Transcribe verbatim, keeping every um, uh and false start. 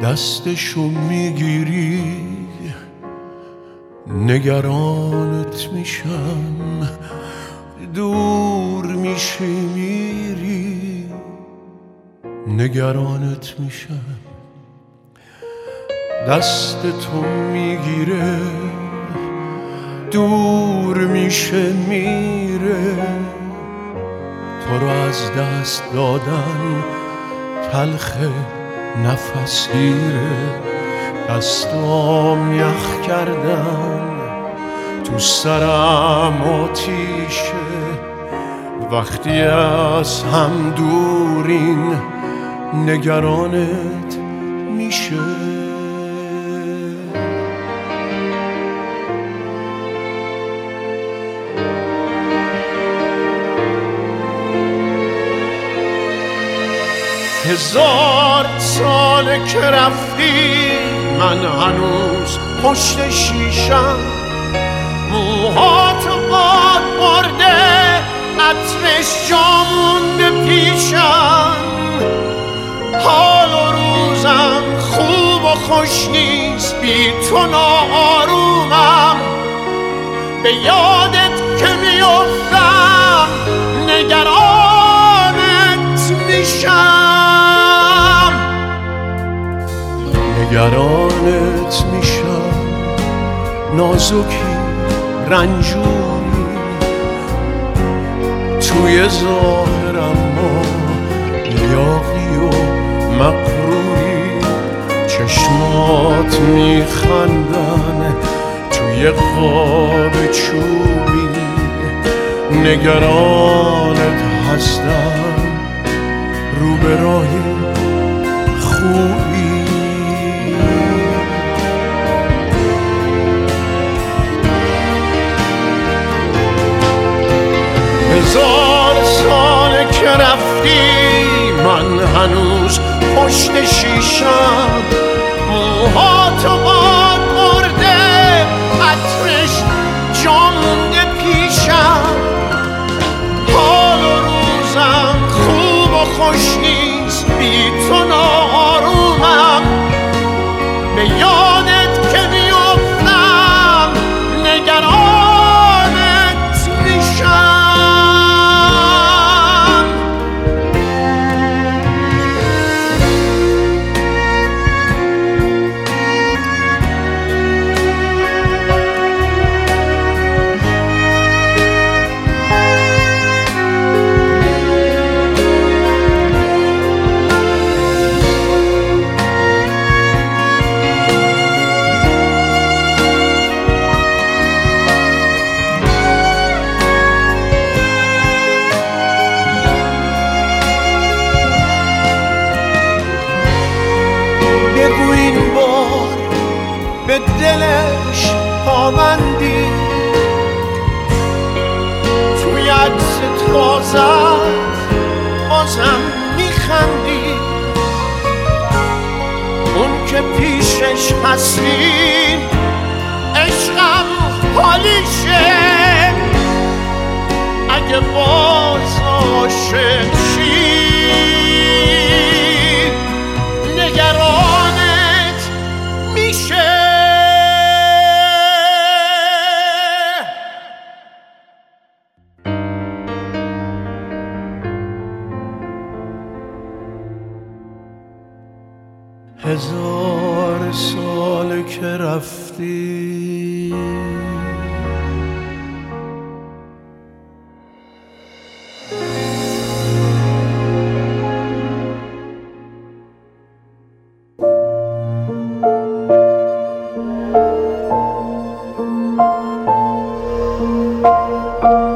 دستشو میگیری نگرانت میشم، دور میشی میری نگرانت میشم. دست تو میگیره دور میشه میره، تو رو از دست دادن تلخه نفس گیره. دستام یخ کردن تو سرم آتیشه، وقتی از هم دورین نگرانت میشه. هزار ساله که رفتی من هنوز پشت شیشم، موهاتو باد برده عطرش جا مونده پیشم. حال و روزم خوب و خوش نیست بی تو ناآرومم، به یادت که میافتم نگرانت میشم. نگرانت میشم، نازکی رنجوری توی ظاهرم ما لیاقی و مقروری. چشمات میخندن توی خواب چوبی، نگرانت هستم رو به راهی خوبی. هزار ساله که رفتی من هنوز پشت شیشم، موهاتو باد برده عطرش جا مونده پیشم. حال و روزم خوب و خوش نیست بی تو ناآرومم، به یادت که میافتم نگرانت میشم. بگو این بار به دلش پابندی، توی عکس تازت بازم میخندی. اون که پیشش هستی عشقم حالیشه، اگه باز عاشق شی نگرانت میشه. هزار سال که رفتی Thank you.